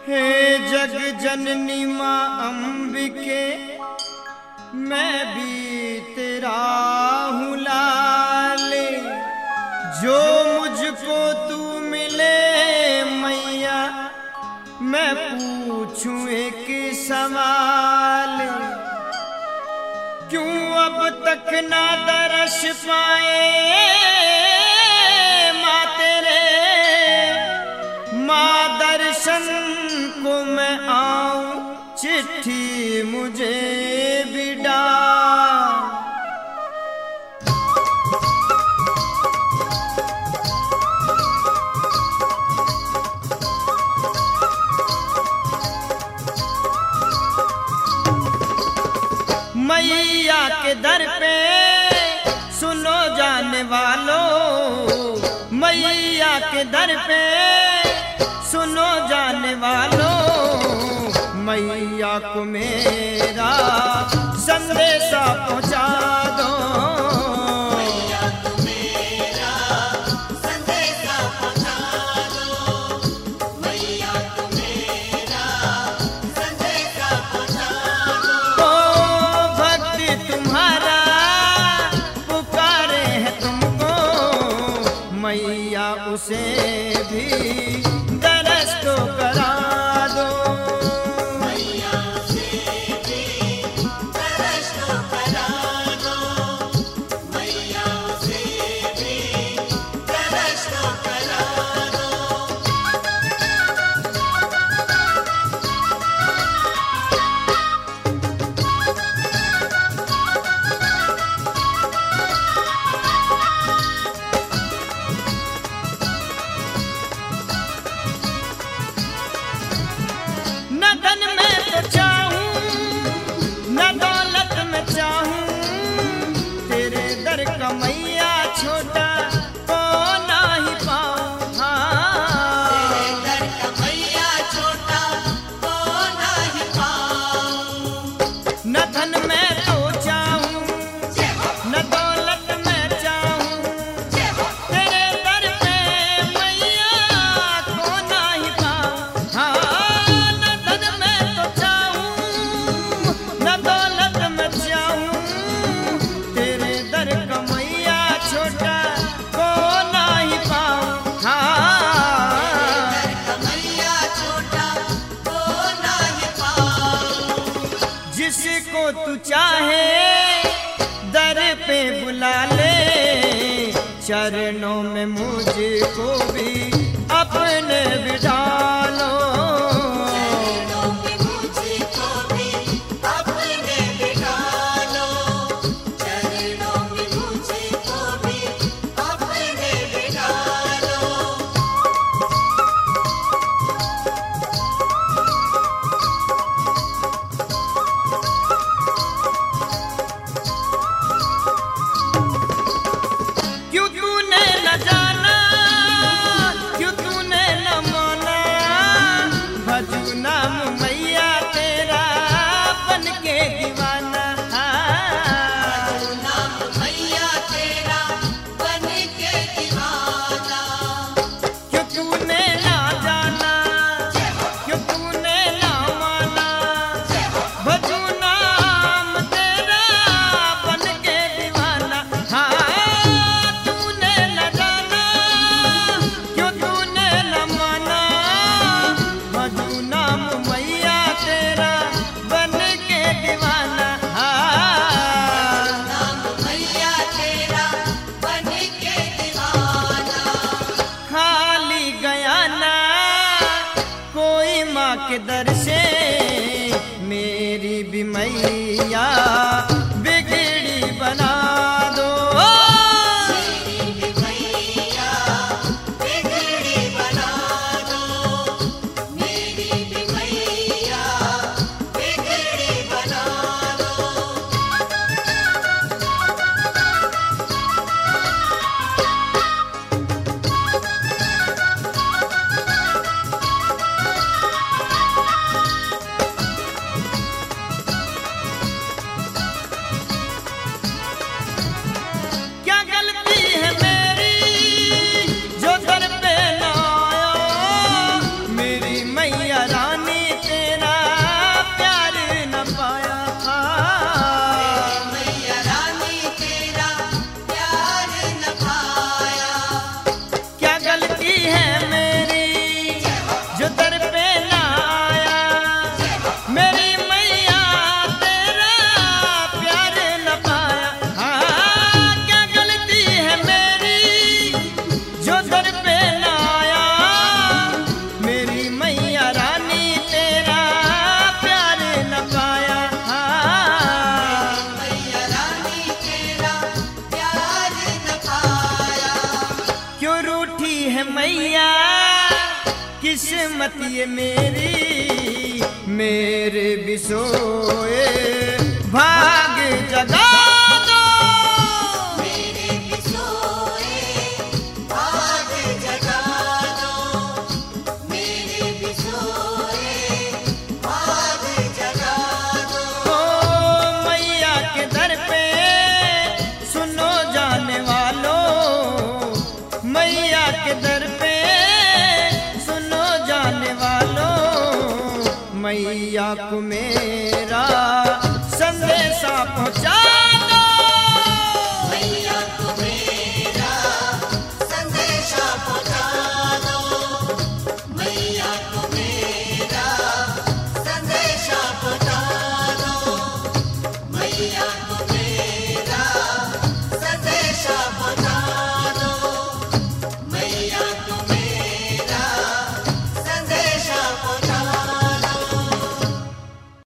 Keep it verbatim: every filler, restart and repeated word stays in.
हे जग जननी माँ अंबिके, मैं भी तेरा हूँ लाल। जो मुझको तू मिले मैया, मैं पूछूं एक सवाल। क्यों अब तक ना दर्श पाए माँ तेरे? माँ दर्शन को मैं आऊं, चिट्ठी मुझे भी डाल। मैया के दर पे सुनो जाने वालों, मैया के दर पे सुनो जाने वालों। मैया को मेरा संदेशा पहुंचा दो। मैया को मेरा संदेशा पहुंचा दो। मैया को मेरा संदेशा पहुंचा दो। ओ भक्ति तुम्हारा पुकारे है तुमको, मैया उसे भी दरस को करा दो। मैया से भी दर्श को करा दो। मैया से भी दर्श को करा दो। न धन में तो चाहूं, न दौलत में चाहूं, तेरे दर का मैया छोटा को ना ही पाऊं। हाँ, तेरे दर का मैया छोटा को नहीं पाऊं। न धन में तो चाहूं, न दौलत में चाहूं, तेरे दर पे मैया को ना ही पाऊं। हाँ, न धन में तो चाहूं, न दौलत में चाहूं, तेरे दर का मैया छोटा को ना ही पाऊं। हाँ, दर का मैया छोटा को नहीं पाऊं। जिसको तू चाहे दर पे बुला ले, चरणों में मुझको भी अपने बिठा लो। चरणों में मुझको भी अपने बिठा लो। चरणों में मुझको भी अपने बिठा लो। क्यों तूने न जाना, क्यों तूने न माना, भजू नाम मैया तेरा बन के दीवाना। नाम मैया तेरा बन के दीवाना। क्यों तूने ना जाना, क्यों तूने ना माना, भजू नाम तेरा बन के दीवाना। हाँ, तूने न जाना, क्यों तूने न माना, भजू नाम मैया तेरा बन के दीवाना। हाँ, नाम मैया तेरा बन के दीवाना। खाली गया ना कोई माँ के दर से, मेरी भी मैया बिगड़ी बना दो। मेरी भी मैया बिगड़ी बना दो। मेरी भी मैया बिगड़ी बना दो। मैया रानी तेरा प्यार न पाया। मैया रानी तेरा प्यार न पाया। क्यों रूठी है मैया किस्मत ये मेरी, मेरे बिसोए भाग जगा दो। मेरे बिसोए भाग जगा दो। मेरे बिसोए भाग जगा दो। ओ मैया के दर पे सुनो जाने वालों, मैया के दर पे सुनो जाने वालों, मैया को मेरा संदेशा पहुंचा